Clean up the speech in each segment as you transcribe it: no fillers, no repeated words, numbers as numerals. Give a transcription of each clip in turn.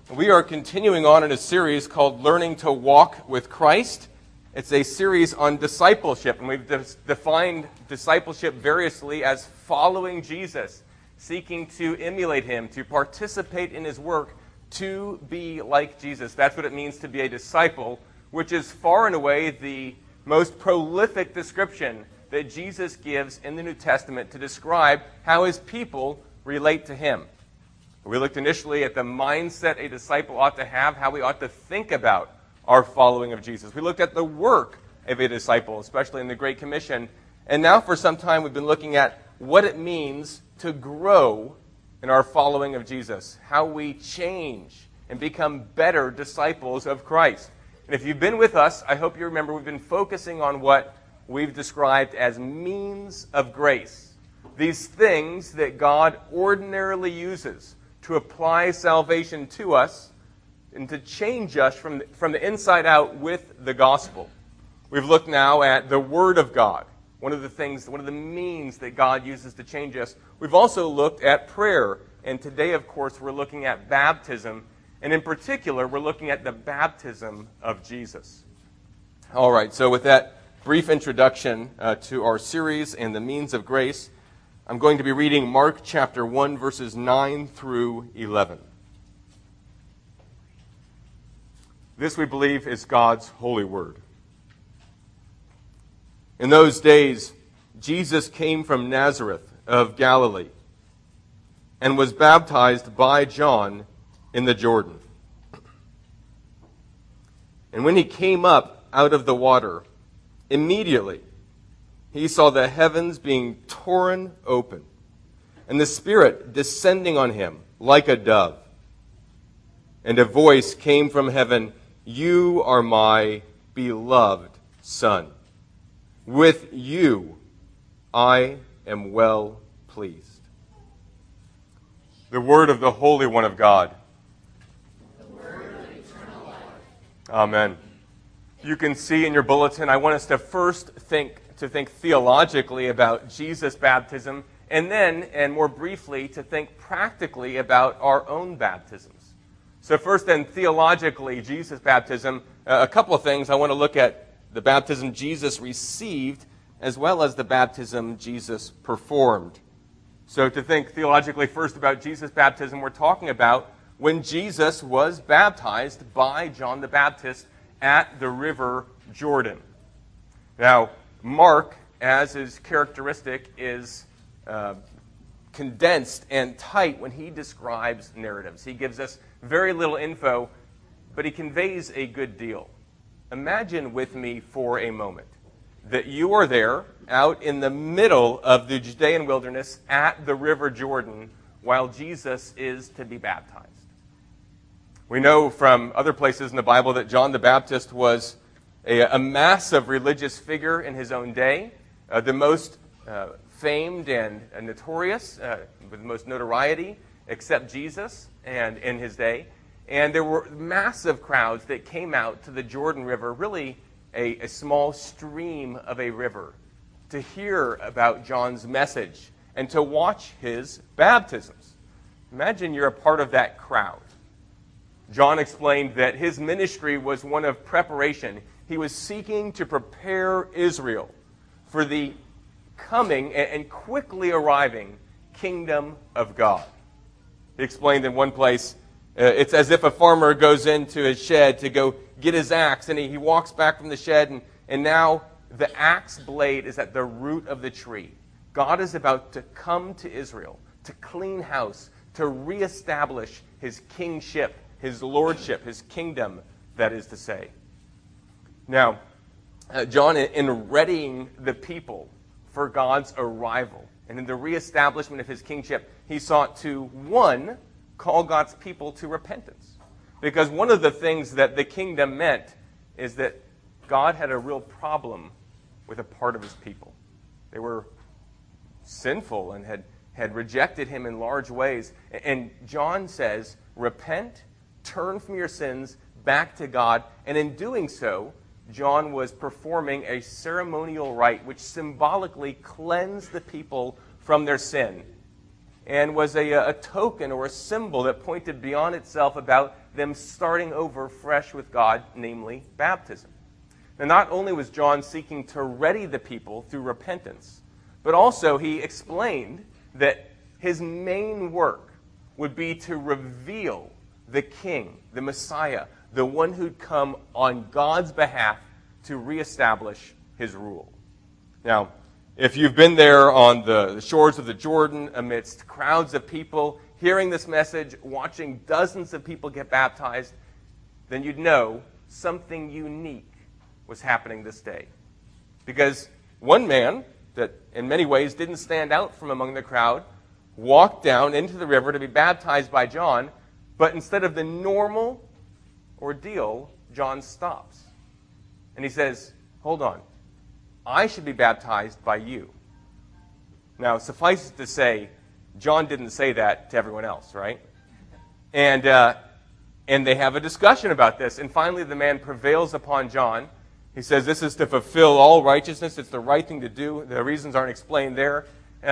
We are continuing on in a series called Learning to Walk with Christ. It's a series on discipleship, and we've defined discipleship variously as following Jesus, seeking to emulate him, to participate in his work, to be like Jesus. That's what it means to be a disciple, which is far and away the most prolific description that Jesus gives in the New Testament to describe how his people relate to him. We looked initially at the mindset a disciple ought to have, how we ought to think about our following of Jesus. We looked at the work of a disciple, especially in the Great Commission. And now for some time we've been looking at what it means to grow in our following of Jesus, how we change and become better disciples of Christ. And if you've been with us, I hope you remember we've been focusing on what we've described as means of grace. These things that God ordinarily uses to apply salvation to us and to change us from the inside out with the gospel. We've looked now at the Word of God, one of the means that God uses to change us. We've also looked at prayer, and today, of course, we're looking at baptism, and in particular, we're looking at the baptism of Jesus. All right, so with that brief introduction to our series and the means of grace, I'm going to be reading Mark chapter 1, verses 9 through 11. This, we believe, is God's holy word. In those days, Jesus came from Nazareth of Galilee and was baptized by John in the Jordan. And when he came up out of the water, immediately he saw the heavens being torn open, and the Spirit descending on him like a dove. And a voice came from heaven, "You are my beloved Son. With you I am well pleased." The word of the Holy One of God. The word of eternal life. Amen. You can see in your bulletin, I want us to first think theologically about Jesus' baptism, and then, and more briefly, to think practically about our own baptisms. So first then, theologically, Jesus' baptism, a couple of things. I want to look at the baptism Jesus received, as well as the baptism Jesus performed. So to think theologically first about Jesus' baptism, we're talking about when Jesus was baptized by John the Baptist at the river Jordan. Now, Mark, as is characteristic, is condensed and tight when he describes narratives. He gives us very little info, but he conveys a good deal. Imagine with me for a moment that you are there out in the middle of the Judean wilderness at the river Jordan while Jesus is to be baptized. We know from other places in the Bible that John the Baptist was a massive religious figure in his own day, the most famed and notorious, with the most notoriety, except Jesus and in his day. And there were massive crowds that came out to the Jordan River, really a small stream of a river, to hear about John's message and to watch his baptisms. Imagine you're a part of that crowd. John explained that his ministry was one of preparation. He was seeking to prepare Israel for the coming and quickly arriving kingdom of God. He explained in one place, it's as if a farmer goes into his shed to go get his axe, and he walks back from the shed, and now the axe blade is at the root of the tree. God is about to come to Israel, to clean house, to reestablish his kingship, his lordship, his kingdom, that is to say. Now, John, in readying the people for God's arrival and in the reestablishment of his kingship, he sought to, one, call God's people to repentance. Because one of the things that the kingdom meant is that God had a real problem with a part of his people. They were sinful and had rejected him in large ways. And John says, repent, turn from your sins back to God, and in doing so, John was performing a ceremonial rite which symbolically cleansed the people from their sin and was a token or a symbol that pointed beyond itself about them starting over fresh with God, namely baptism. Now, not only was John seeking to ready the people through repentance, but also he explained that his main work would be to reveal the King, the Messiah, the one who'd come on God's behalf to reestablish his rule. Now, if you've been there on the shores of the Jordan amidst crowds of people, hearing this message, watching dozens of people get baptized, then you'd know something unique was happening this day. Because one man that in many ways didn't stand out from among the crowd walked down into the river to be baptized by John, but instead of the normal ordeal, John stops. And he says, "Hold on. I should be baptized by you." Now, suffice it to say, John didn't say that to everyone else, right? And they have a discussion about this. And finally, the man prevails upon John. He says, "This is to fulfill all righteousness. It's the right thing to do." The reasons aren't explained there.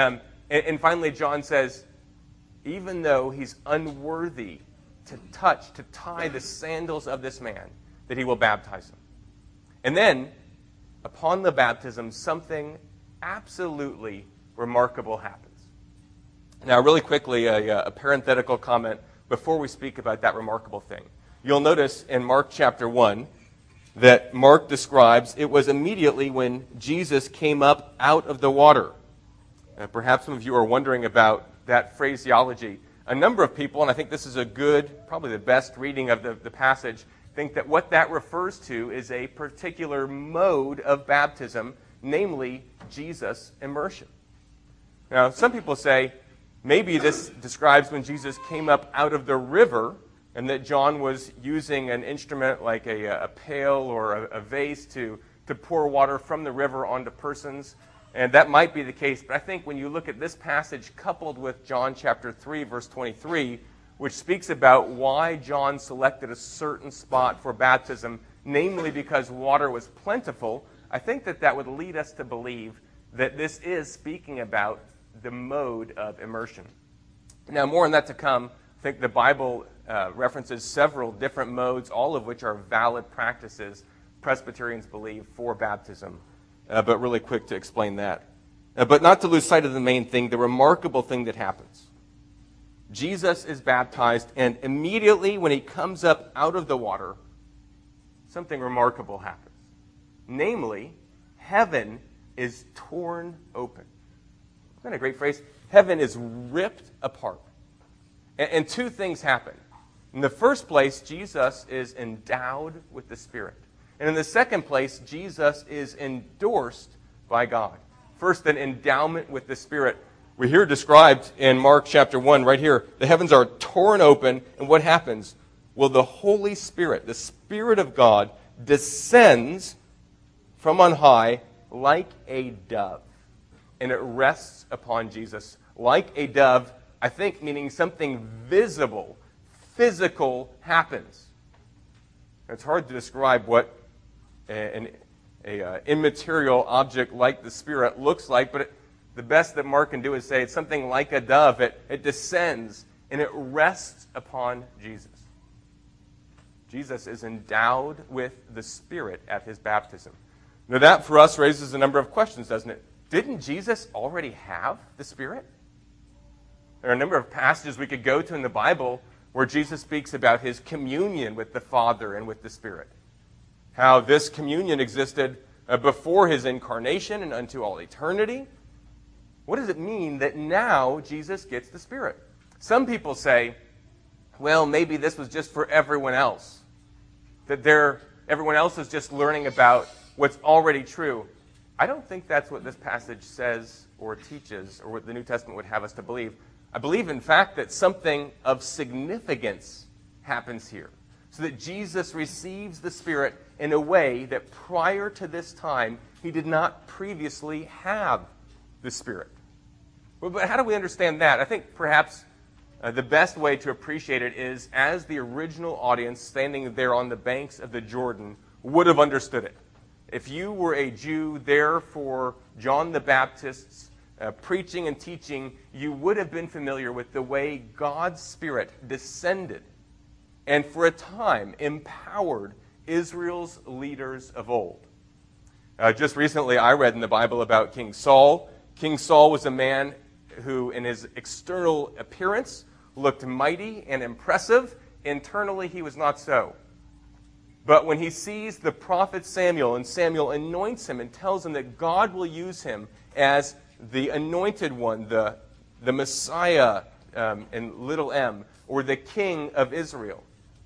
And finally, John says, even though he's unworthy to tie the sandals of this man, that he will baptize him. And then, upon the baptism, something absolutely remarkable happens. Now, really quickly, a parenthetical comment before we speak about that remarkable thing. You'll notice in Mark chapter 1 that Mark describes it was immediately when Jesus came up out of the water. Perhaps some of you are wondering about that phraseology. A number of people, and I think this is a good, probably the best reading of the passage, think that what that refers to is a particular mode of baptism, namely Jesus immersion. Now, some people say maybe this describes when Jesus came up out of the river and that John was using an instrument like a pail or a vase to pour water from the river onto persons. And that might be the case, but I think when you look at this passage coupled with John chapter 3, verse 23, which speaks about why John selected a certain spot for baptism, namely because water was plentiful, I think that would lead us to believe that this is speaking about the mode of immersion. Now, more on that to come. I think the Bible references several different modes, all of which are valid practices Presbyterians believe for baptism. But really quick to explain that. But not to lose sight of the main thing, the remarkable thing that happens. Jesus is baptized, and immediately when he comes up out of the water, something remarkable happens. Namely, heaven is torn open. Isn't that a great phrase? Heaven is ripped apart. And two things happen. In the first place, Jesus is endowed with the Spirit. And in the second place, Jesus is endorsed by God. First, an endowment with the Spirit. We hear described in Mark chapter 1 right here. The heavens are torn open, and what happens? Well, the Holy Spirit, the Spirit of God, descends from on high like a dove. And it rests upon Jesus like a dove, I think meaning something visible, physical happens. It's hard to describe what an immaterial object like the Spirit looks like, but the best that Mark can do is say it's something like a dove. It descends and it rests upon Jesus. Jesus is endowed with the Spirit at his baptism. Now that for us raises a number of questions, doesn't it? Didn't Jesus already have the Spirit? There are a number of passages we could go to in the Bible where Jesus speaks about his communion with the Father and with the Spirit. How this communion existed before his incarnation and unto all eternity. What does it mean that now Jesus gets the Spirit? Some people say, well, maybe this was just for everyone else. That everyone else is just learning about what's already true. I don't think that's what this passage says or teaches or what the New Testament would have us to believe. I believe, in fact, that something of significance happens here. So that Jesus receives the Spirit in a way that prior to this time, he did not previously have the Spirit. But how do we understand that? I think perhaps the best way to appreciate it is as the original audience standing there on the banks of the Jordan would have understood it. If you were a Jew there for John the Baptist's preaching and teaching, you would have been familiar with the way God's Spirit descended and for a time empowered Israel's leaders of old. Just recently, I read in the Bible about King Saul. King Saul was a man who, in his external appearance, looked mighty and impressive. Internally, he was not so. But when he sees the prophet Samuel, and Samuel anoints him and tells him that God will use him as the anointed one, the Messiah, in little m, or the king of Israel,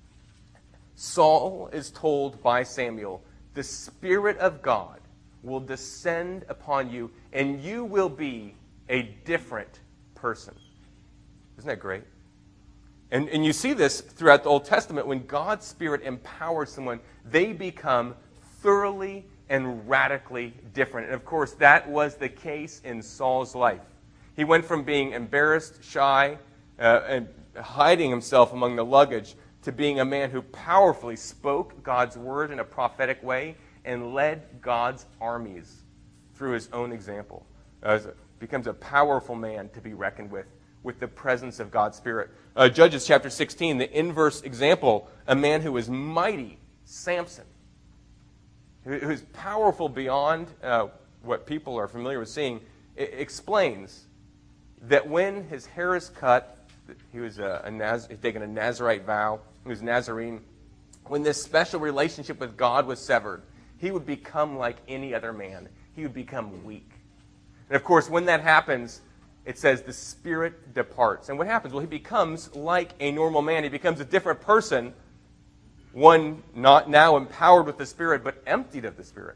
Saul is told by Samuel, the Spirit of God will descend upon you, and you will be a different person. Isn't that great? And you see this throughout the Old Testament. When God's Spirit empowers someone, they become thoroughly and radically different. And of course, that was the case in Saul's life. He went from being embarrassed, shy, and hiding himself among the luggage to being a man who powerfully spoke God's word in a prophetic way and led God's armies through his own example. Becomes a powerful man to be reckoned with the presence of God's Spirit. Judges chapter 16, the inverse example, a man who was mighty, Samson, who's powerful beyond what people are familiar with seeing, explains that when his hair is cut, he was he'd taken a Nazirite vow, he was Nazarene. When this special relationship with God was severed, he would become like any other man. He would become weak. And of course, when that happens, it says the Spirit departs. And what happens? Well, he becomes like a normal man. He becomes a different person, one not now empowered with the Spirit, but emptied of the Spirit.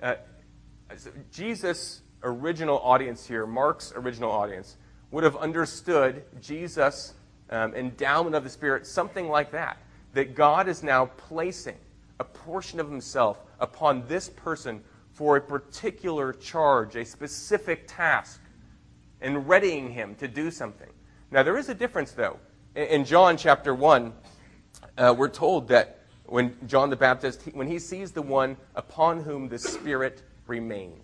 Jesus' original audience here, Mark's original audience, would have understood Jesus' endowment of the Spirit, something like that God is now placing a portion of himself upon this person for a particular charge, a specific task, and readying him to do something. Now, there is a difference, though. In John chapter 1, we're told that when John the Baptist, when he sees the one upon whom the Spirit remains.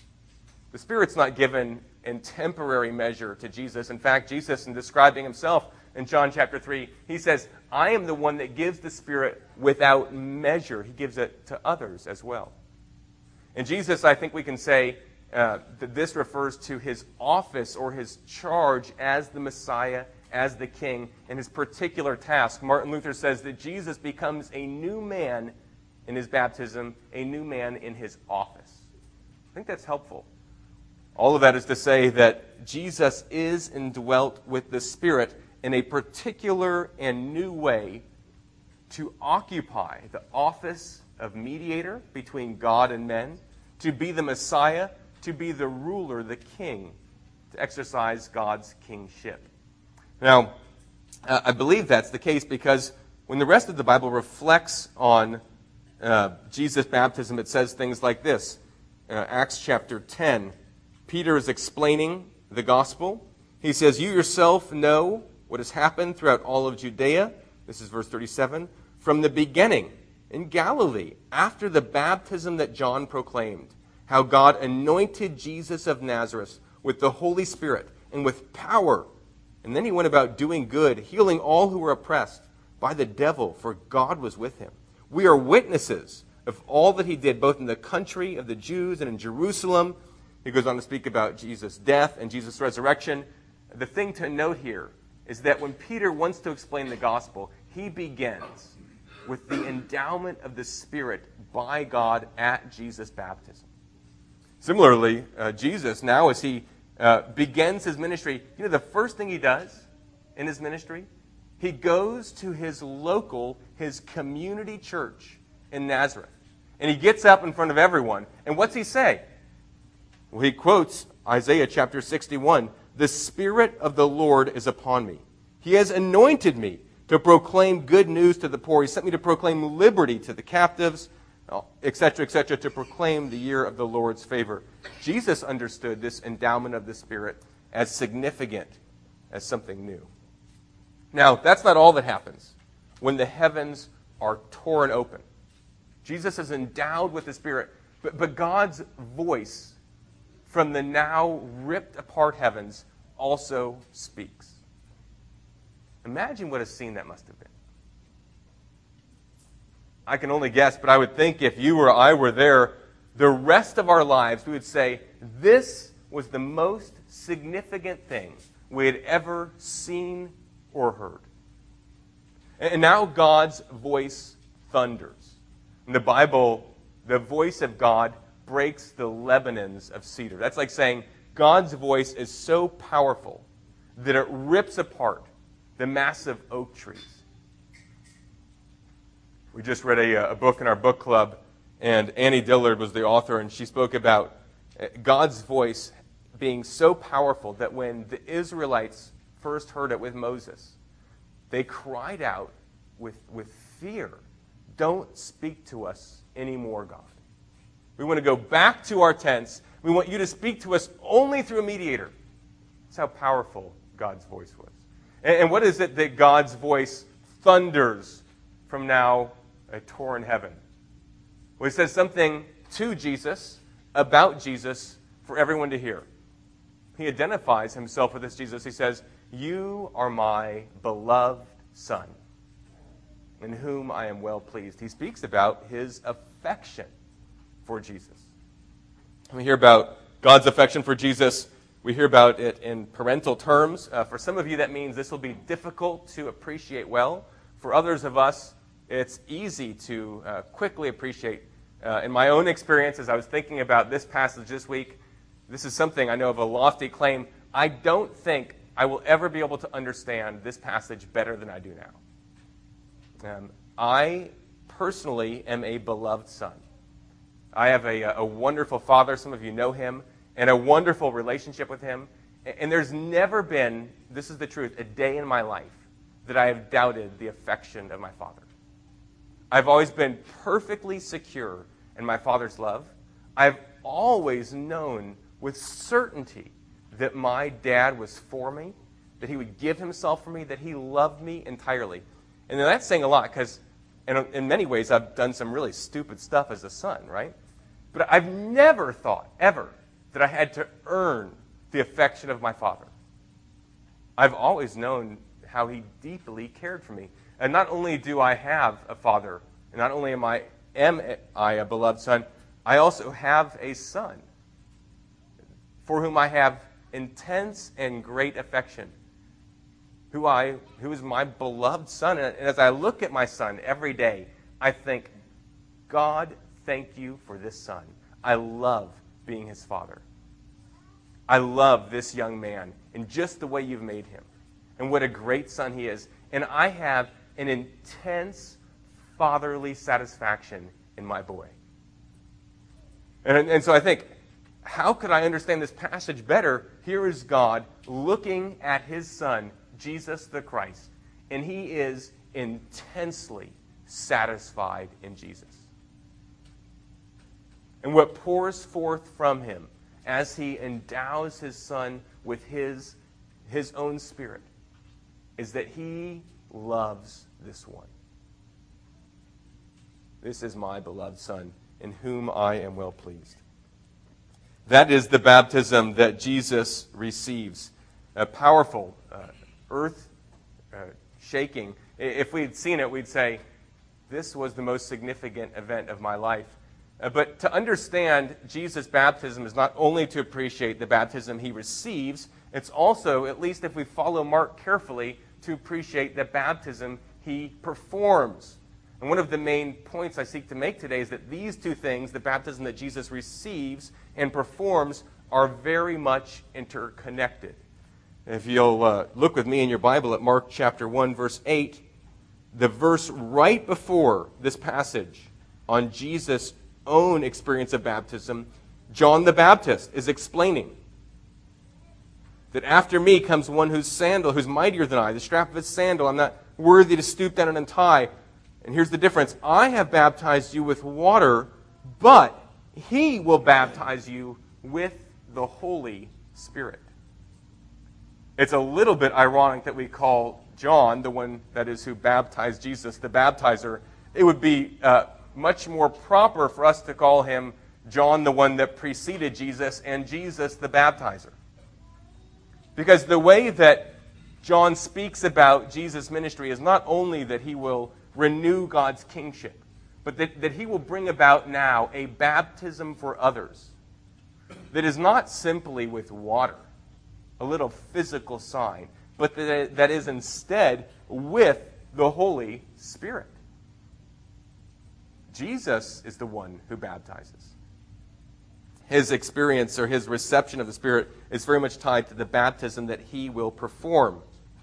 The Spirit's not given in temporary measure to Jesus. In fact, Jesus, in describing himself in John chapter 3, he says, I am the one that gives the Spirit without measure. He gives it to others as well. And Jesus, I think we can say that this refers to his office or his charge as the Messiah, as the King, and his particular task. Martin Luther says that Jesus becomes a new man in his baptism, a new man in his office. I think that's helpful. All of that is to say that Jesus is indwelt with the Spirit in a particular and new way to occupy the office of mediator between God and men, to be the Messiah, to be the ruler, the king, to exercise God's kingship. Now, I believe that's the case because when the rest of the Bible reflects on Jesus' baptism, it says things like this. Acts chapter 10, Peter is explaining the gospel. He says, you yourself know what has happened throughout all of Judea. This is verse 37. From the beginning in Galilee, after the baptism that John proclaimed, how God anointed Jesus of Nazareth with the Holy Spirit and with power. And then he went about doing good, healing all who were oppressed by the devil, for God was with him. We are witnesses of all that he did, both in the country of the Jews and in Jerusalem. He goes on to speak about Jesus' death and Jesus' resurrection. The thing to note here is that when Peter wants to explain the gospel, he begins with the endowment of the Spirit by God at Jesus' baptism. Similarly, Jesus, now as he begins his ministry, the first thing he does in his ministry, he goes to his local, his community church in Nazareth. And he gets up in front of everyone. And what's he say? Well, he quotes Isaiah chapter 61, the Spirit of the Lord is upon me. He has anointed me to proclaim good news to the poor. He sent me to proclaim liberty to the captives, etc., to proclaim the year of the Lord's favor. Jesus understood this endowment of the Spirit as significant as something new. Now, that's not all that happens when the heavens are torn open. Jesus is endowed with the Spirit, but God's voice from the now ripped apart heavens also speaks. Imagine what a scene that must have been. I can only guess, but I would think if you or I were there, the rest of our lives, we would say, this was the most significant thing we had ever seen or heard. And now God's voice thunders. In the Bible, the voice of God breaks the Lebanons of cedar. That's like saying God's voice is so powerful that it rips apart the massive oak trees. We just read a book in our book club, and Annie Dillard was the author, and she spoke about God's voice being so powerful that when the Israelites first heard it with Moses, they cried out with fear, "Don't speak to us anymore, God. We want to go back to our tents. We want you to speak to us only through a mediator." That's how powerful God's voice was. And what is it that God's voice thunders from now a torn heaven? Well, he says something to Jesus, about Jesus, for everyone to hear. He identifies himself with this Jesus. He says, "You are my beloved Son, in whom I am well pleased." He speaks about his affection for Jesus. When we hear about God's affection for Jesus, we hear about it in parental terms. For some of you, that means this will be difficult to appreciate well. For others of us, it's easy to quickly appreciate. In my own experience, as I was thinking about this passage this week, this is something I know of a lofty claim. I don't think I will ever be able to understand this passage better than I do now. I personally am a beloved son. I have a wonderful father. Some of you know him, and a wonderful relationship with him. And there's never been, this is the truth, a day in my life that I have doubted the affection of my father. I've always been perfectly secure in my father's love. I've always known with certainty that my dad was for me, that he would give himself for me, that he loved me entirely. And that's saying a lot because in many ways I've done some really stupid stuff as a son, right? But I've never thought, ever, that I had to earn the affection of my father. I've always known how he deeply cared for me. And not only do I have a father, and not only am I a beloved son, I also have a son for whom I have intense and great affection, who is my beloved son. And as I look at my son every day, I think, God, thank you for this son. I love being his father. I love this young man and just the way you've made him. And what a great son he is. And I have an intense fatherly satisfaction in my boy. And so I think, how could I understand this passage better? Here is God looking at his son, Jesus the Christ, and he is intensely satisfied in Jesus. And what pours forth from him as he endows his son with his own spirit is that he loves this one. This is my beloved son, in whom I am well pleased. That is the baptism that Jesus receives. A powerful, earth-shaking. If we'd seen it, we'd say, this was the most significant event of my life. But to understand Jesus' baptism is not only to appreciate the baptism he receives, it's also, at least if we follow Mark carefully, to appreciate the baptism he performs. And one of the main points I seek to make today is that these two things, the baptism that Jesus receives and performs, are very much interconnected. If you'll look with me in your Bible at Mark chapter 1, verse 8, the verse right before this passage on Jesus' own experience of baptism, John the Baptist is explaining that after me comes one who's mightier than I, the strap of his sandal I'm not worthy to stoop down and untie. And here's the difference. I have baptized you with water, but he will baptize you with the Holy Spirit. It's a little bit ironic that we call John, the one that is who baptized Jesus, the baptizer. It would be much more proper for us to call him John the one that preceded Jesus, and Jesus the baptizer. Because the way that John speaks about Jesus' ministry is not only that he will renew God's kingship, but that he will bring about now a baptism for others that is not simply with water, a little physical sign, but that is instead with the Holy Spirit. Jesus is the one who baptizes. His experience or his reception of the Spirit is very much tied to the baptism that he will perform.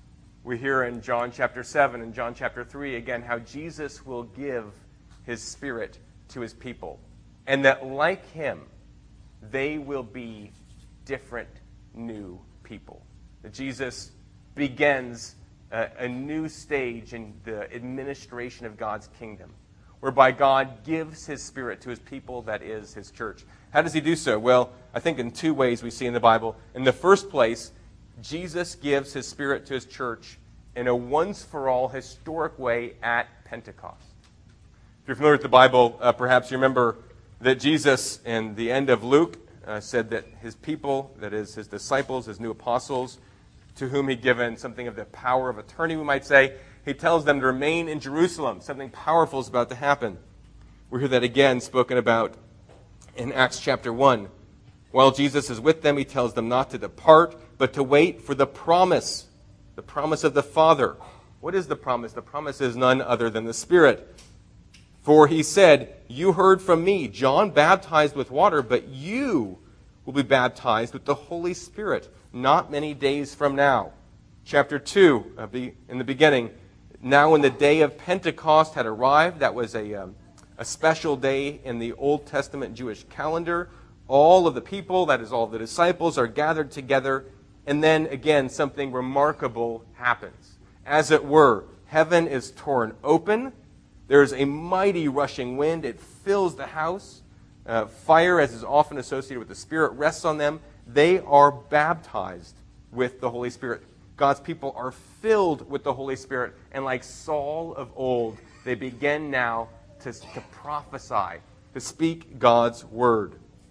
We hear in John chapter 7 and John chapter 3 again how Jesus will give his Spirit to his people. And that like him, they will be different new people. That Jesus begins a new stage in the administration of God's kingdom, whereby God gives his Spirit to his people, that is his church. How does he do so? Well, I think in two ways we see in the Bible. In the first place, Jesus gives his Spirit to his church in a once-for-all historic way at Pentecost. If you're familiar with the Bible, perhaps you remember that Jesus, in the end of Luke, said that his people, that is his disciples, his new apostles, to whom he'd given something of the power of attorney, we might say, he tells them to remain in Jerusalem. Something powerful is about to happen. We hear that again spoken about in Acts chapter 1. While Jesus is with them, he tells them not to depart, but to wait for the promise of the Father. What is the promise? The promise is none other than the Spirit. For he said, "You heard from me, John baptized with water, but you will be baptized with the Holy Spirit not many days from now." Chapter 2, in the beginning, now when the day of Pentecost had arrived, that was a special day in the Old Testament Jewish calendar. All of the people, that is all the disciples, are gathered together. And then again, something remarkable happens. As it were, heaven is torn open. There is a mighty rushing wind. It fills the house. Fire, as is often associated with the Spirit, rests on them. They are baptized with the Holy Spirit. God's people are filled with the Holy Spirit. And like Saul of old, they begin now to prophesy, to speak God's word.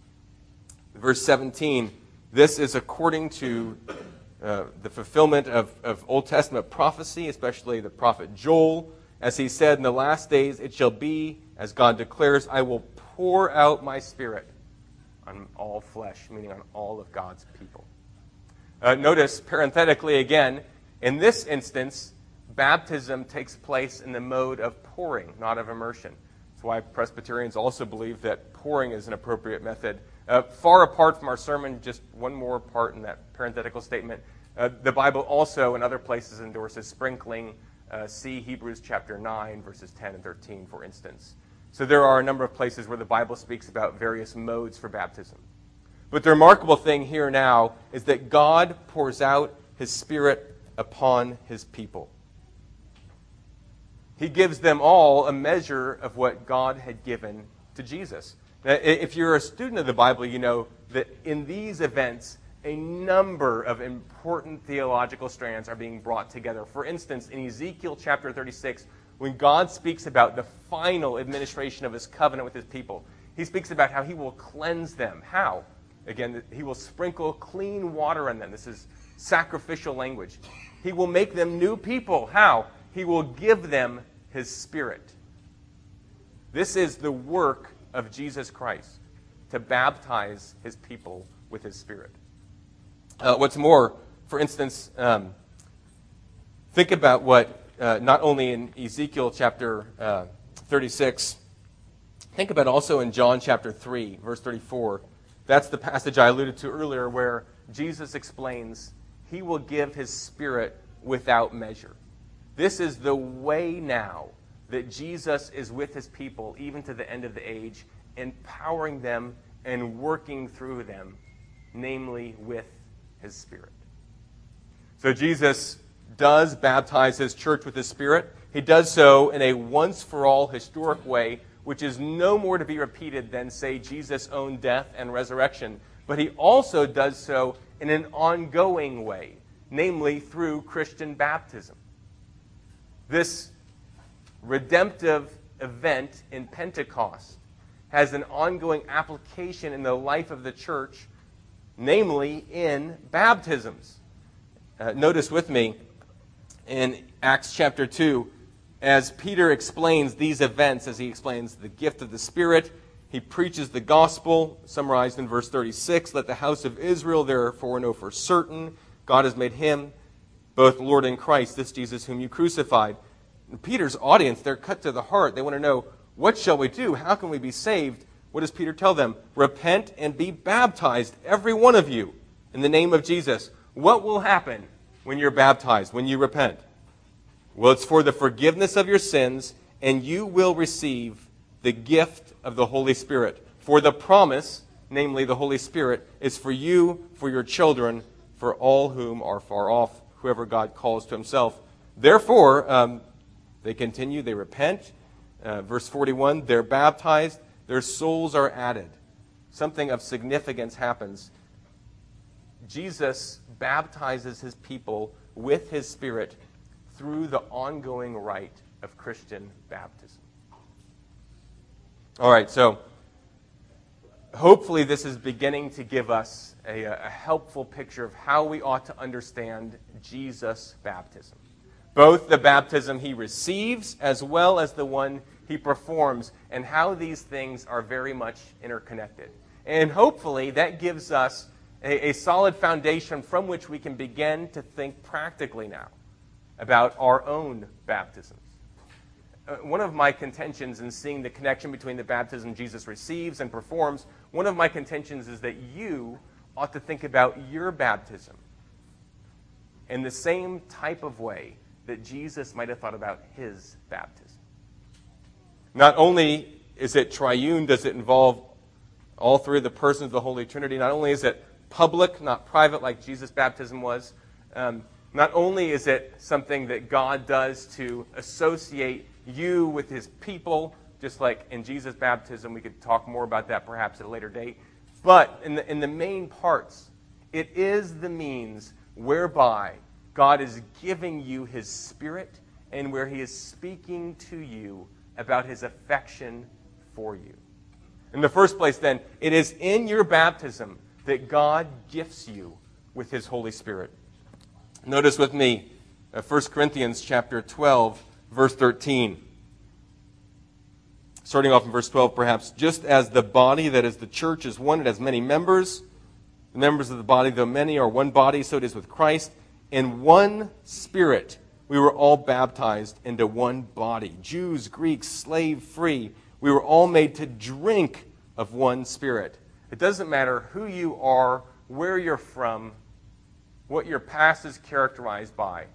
Verse 17, this is according to the fulfillment of Old Testament prophecy, especially the prophet Joel. As he said, in the last days it shall be, as God declares, I will pour out my Spirit on all flesh, meaning on all of God's people. Notice, parenthetically again, in this instance, baptism takes place in the mode of pouring, not of immersion. That's why Presbyterians also believe that pouring is an appropriate method. Far apart from our sermon, just one more part in that parenthetical statement. The Bible also, in other places, endorses sprinkling. See Hebrews chapter 9, verses 10 and 13, for instance. So there are a number of places where the Bible speaks about various modes for baptism. But the remarkable thing here now is that God pours out his Spirit upon his people. He gives them all a measure of what God had given to Jesus. Now, if you're a student of the Bible, you know that in these events, a number of important theological strands are being brought together. For instance, in Ezekiel chapter 36, when God speaks about the final administration of his covenant with his people, he speaks about how he will cleanse them. How? Again, he will sprinkle clean water on them. This is sacrificial language. He will make them new people. How? He will give them his Spirit. This is the work of Jesus Christ, to baptize his people with his Spirit. What's more, for instance, think about what, not only in Ezekiel chapter 36, think about also in John chapter 3, verse 34. That's the passage I alluded to earlier where Jesus explains he will give his Spirit without measure. This is the way now that Jesus is with his people, even to the end of the age, empowering them and working through them, namely with his Spirit. So Jesus does baptize his church with his Spirit. He does so in a once-for-all historic way, which is no more to be repeated than, say, Jesus' own death and resurrection. But he also does so in an ongoing way, namely through Christian baptism. This redemptive event in Pentecost has an ongoing application in the life of the church, namely in baptisms. Notice with me in Acts chapter 2, as Peter explains these events, as he explains the gift of the Spirit, he preaches the gospel, summarized in verse 36, "Let the house of Israel therefore know for certain, God has made him both Lord and Christ, this Jesus whom you crucified." And Peter's audience, they're cut to the heart. They want to know, what shall we do? How can we be saved? What does Peter tell them? Repent and be baptized, every one of you, in the name of Jesus. What will happen when you're baptized, when you repent? Well, it's for the forgiveness of your sins, and you will receive the gift of the Holy Spirit. For the promise, namely the Holy Spirit, is for you, for your children, for all whom are far off, whoever God calls to himself. Therefore, they continue, they repent. Verse 41, they're baptized, their souls are added. Something of significance happens. Jesus baptizes his people with his Spirit through the ongoing rite of Christian baptism. All right, so hopefully this is beginning to give us a helpful picture of how we ought to understand Jesus' baptism. Both the baptism he receives as well as the one he performs, and how these things are very much interconnected. And hopefully that gives us a solid foundation from which we can begin to think practically now about our own baptisms. One of my contentions in seeing the connection between the baptism Jesus receives and performs, one of my contentions is that you ought to think about your baptism in the same type of way that Jesus might have thought about his baptism. Not only is it triune, does it involve all three of the persons of the Holy Trinity, not only is it public, not private like Jesus' baptism was, not only is it something that God does to associate you with his people, just like in Jesus' baptism, we could talk more about that perhaps at a later date, but in the main parts, it is the means whereby God is giving you his Spirit and where he is speaking to you about his affection for you. In the first place, then, it is in your baptism that God gifts you with his Holy Spirit. Notice with me 1 Corinthians chapter 12, verse 13. Starting off in verse 12, perhaps, "Just as the body, that is the church, is one, it has many members. The members of the body, though many, are one body, so it is with Christ. In one Spirit we were all baptized into one body. Jews, Greeks, slave, free. We were all made to drink of one Spirit." It doesn't matter who you are, where you're from, what your past is characterized by.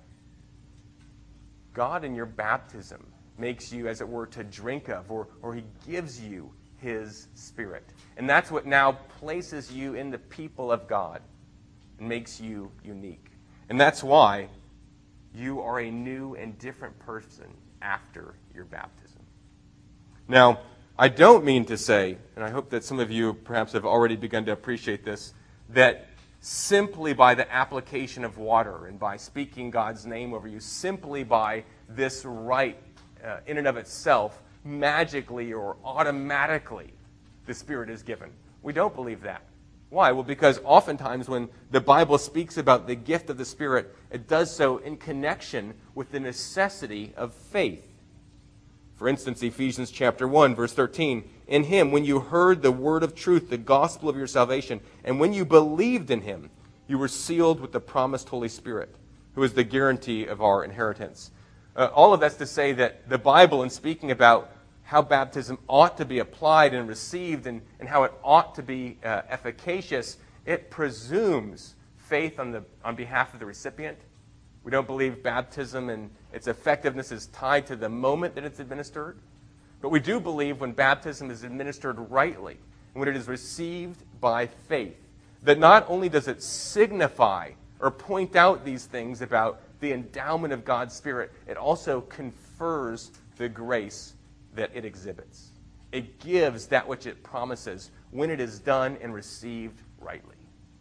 God in your baptism makes you, as it were, to drink of, or he gives you his Spirit. And that's what now places you in the people of God and makes you unique. And that's why you are a new and different person after your baptism. Now, I don't mean to say, and I hope that some of you perhaps have already begun to appreciate this, that simply by the application of water and by speaking God's name over you, simply by this rite in and of itself, magically or automatically, the Spirit is given. We don't believe that. Why? Well, because oftentimes when the Bible speaks about the gift of the Spirit, it does so in connection with the necessity of faith. For instance, Ephesians chapter 1, verse 13, "In him, when you heard the word of truth, the gospel of your salvation, and when you believed in him, you were sealed with the promised Holy Spirit, who is the guarantee of our inheritance." All of that's to say that the Bible, in speaking about how baptism ought to be applied and received and how it ought to be efficacious, it presumes faith on behalf of the recipient. We don't believe baptism and its effectiveness is tied to the moment that it's administered. But we do believe when baptism is administered rightly, and when it is received by faith, that not only does it signify or point out these things about the endowment of God's Spirit, it also confers the grace that it exhibits. It gives that which it promises when it is done and received rightly.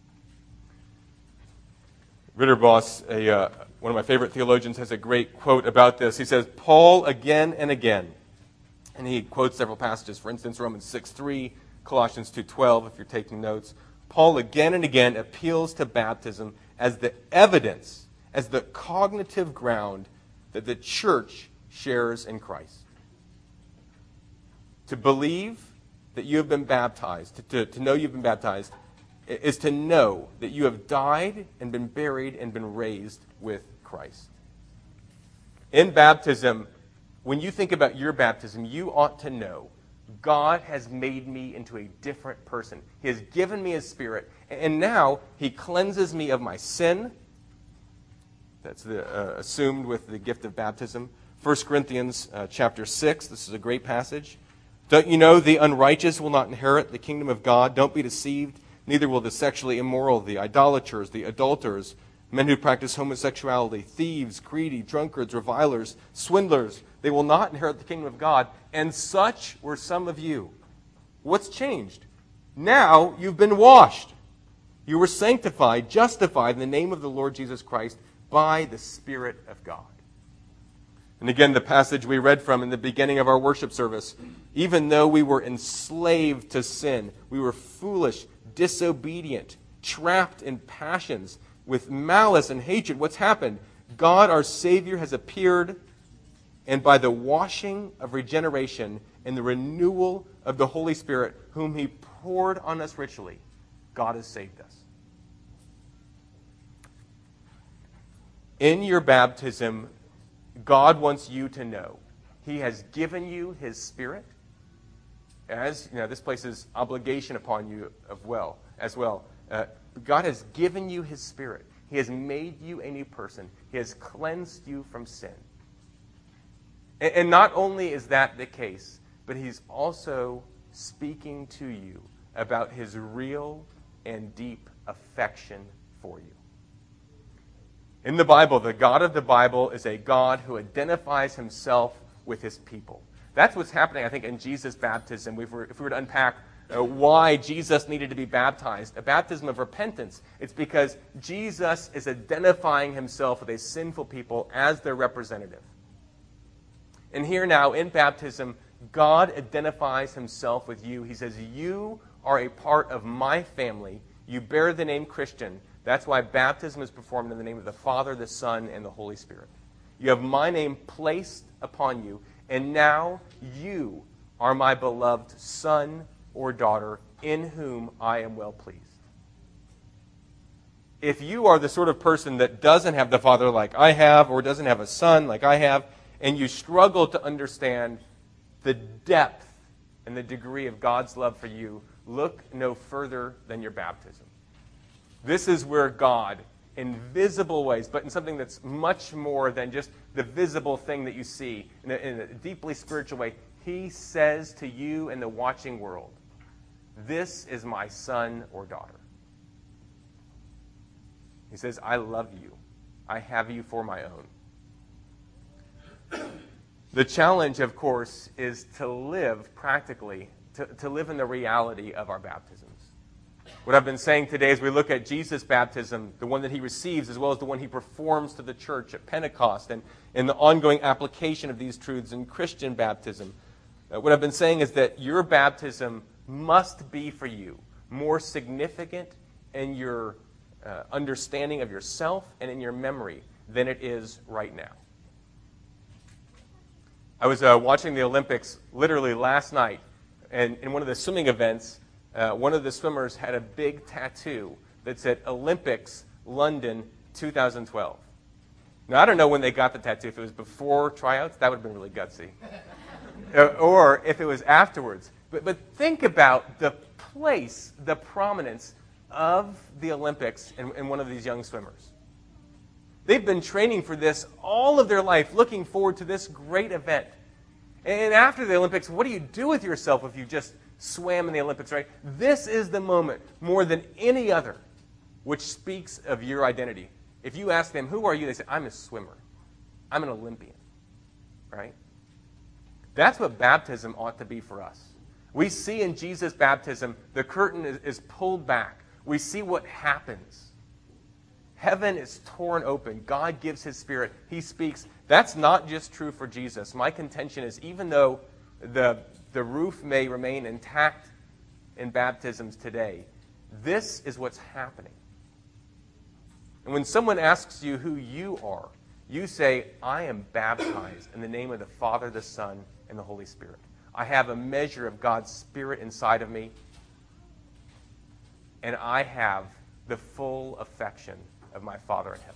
Ritterboss, one of my favorite theologians, has a great quote about this. He says, "Paul again and again And he quotes several passages, for instance, Romans 6:3, Colossians 2:12, if you're taking notes. Paul again and again appeals to baptism as the evidence, as the cognitive ground that the church shares in Christ. To believe that you have been baptized, to know you've been baptized, is to know that you have died and been buried and been raised with Christ. In baptism, when you think about your baptism, you ought to know God has made me into a different person. He has given me His Spirit, and now He cleanses me of my sin. That's assumed with the gift of baptism. 1 Corinthians chapter 6, this is a great passage. Don't you know the unrighteous will not inherit the kingdom of God? Don't be deceived. Neither will the sexually immoral, the idolaters, the adulterers, men who practice homosexuality, thieves, greedy, drunkards, revilers, swindlers. They will not inherit the kingdom of God. And such were some of you. What's changed? Now you've been washed. You were sanctified, justified in the name of the Lord Jesus Christ by the Spirit of God. And again, the passage we read from in the beginning of our worship service, even though we were enslaved to sin, we were foolish, disobedient, trapped in passions, with malice and hatred, what's happened? God, our Savior, has appeared, and by the washing of regeneration and the renewal of the Holy Spirit, whom He poured on us richly, God has saved us. In your baptism, God wants you to know He has given you His Spirit. As you know, this places obligation upon you as well. God has given you His Spirit. He has made you a new person. He has cleansed you from sin. And not only is that the case, but He's also speaking to you about His real and deep affection for you. In the Bible, the God of the Bible is a God who identifies Himself with His people. That's what's happening, I think, in Jesus' baptism. If we were to unpack why Jesus needed to be baptized, a baptism of repentance, it's because Jesus is identifying Himself with a sinful people as their representative. And here now, in baptism, God identifies Himself with you. He says, you are a part of my family. You bear the name Christian. That's why baptism is performed in the name of the Father, the Son, and the Holy Spirit. You have my name placed upon you, and now you are my beloved son or daughter in whom I am well pleased. If you are the sort of person that doesn't have the Father like I have, or doesn't have a son like I have, and you struggle to understand the depth and the degree of God's love for you, look no further than your baptism. This is where God, in visible ways, but in something that's much more than just the visible thing that you see, in a deeply spiritual way, He says to you and the watching world, this is my son or daughter. He says, I love you. I have you for my own. The challenge, of course, is to live practically, to live in the reality of our baptisms. What I've been saying today as we look at Jesus' baptism, the one that He receives as well as the one He performs to the church at Pentecost, and in the ongoing application of these truths in Christian baptism, what I've been saying is that your baptism must be for you more significant in your understanding of yourself and in your memory than it is right now. I was watching the Olympics literally last night, and in one of the swimming events, one of the swimmers had a big tattoo that said Olympics London 2012. Now, I don't know when they got the tattoo. If it was before tryouts, that would have been really gutsy. Or if it was afterwards. But think about the place, the prominence of the Olympics in one of these young swimmers. They've been training for this all of their life, looking forward to this great event. And after the Olympics, what do you do with yourself if you just swam in the Olympics, right? This is the moment, more than any other, which speaks of your identity. If you ask them, who are you? They say, I'm a swimmer. I'm an Olympian, right? That's what baptism ought to be for us. We see in Jesus' baptism, the curtain is pulled back. We see what happens. Heaven is torn open. God gives His Spirit. He speaks. That's not just true for Jesus. My contention is, even though the roof may remain intact in baptisms today, this is what's happening. And when someone asks you who you are, you say, I am baptized in the name of the Father, the Son, and the Holy Spirit. I have a measure of God's Spirit inside of me, and I have the full affection of my Father in heaven.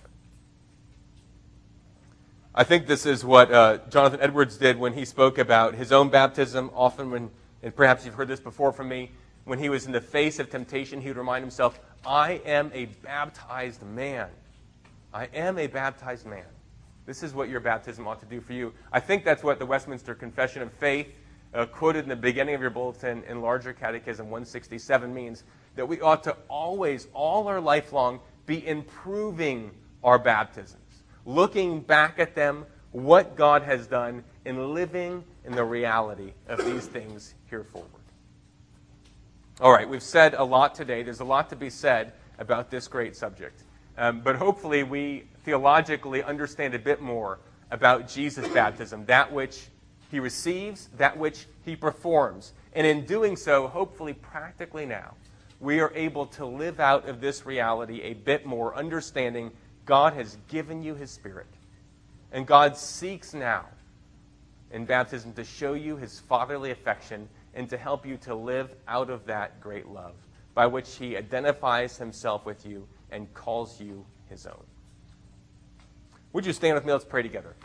I think this is what Jonathan Edwards did when he spoke about his own baptism. Often when, and perhaps you've heard this before from me, when he was in the face of temptation, he would remind himself, I am a baptized man. I am a baptized man. This is what your baptism ought to do for you. I think that's what the Westminster Confession of Faith, quoted in the beginning of your bulletin in Larger Catechism 167, means that we ought to always, all our life long, be improving our baptisms, looking back at them, what God has done, and living in the reality of these things here forward. All right, we've said a lot today. There's a lot to be said about this great subject. But hopefully we theologically understand a bit more about Jesus' baptism, that which he receives, that which he performs. And in doing so, hopefully practically now, we are able to live out of this reality a bit more, understanding God has given you his Spirit. And God seeks now in baptism to show you his fatherly affection and to help you to live out of that great love by which he identifies himself with you and calls you his own. Would you stand with me? Let's pray together.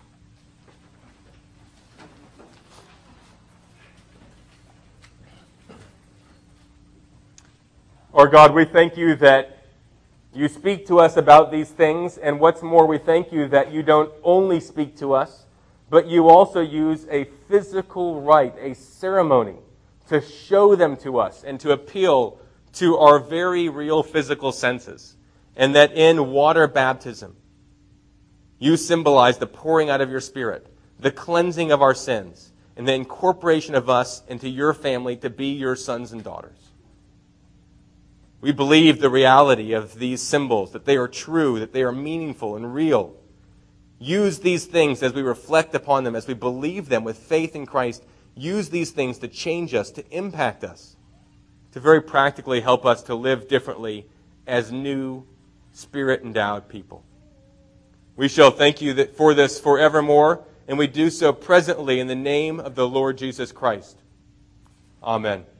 Lord God, we thank you that you speak to us about these things, and what's more, we thank you that you don't only speak to us, but you also use a physical rite, a ceremony, to show them to us and to appeal to our very real physical senses. And that in water baptism, you symbolize the pouring out of your Spirit, the cleansing of our sins, and the incorporation of us into your family to be your sons and daughters. We believe the reality of these symbols, that they are true, that they are meaningful and real. Use these things as we reflect upon them, as we believe them with faith in Christ. Use these things to change us, to impact us, to very practically help us to live differently as new, Spirit-endowed people. We shall thank you for this forevermore, and we do so presently in the name of the Lord Jesus Christ. Amen.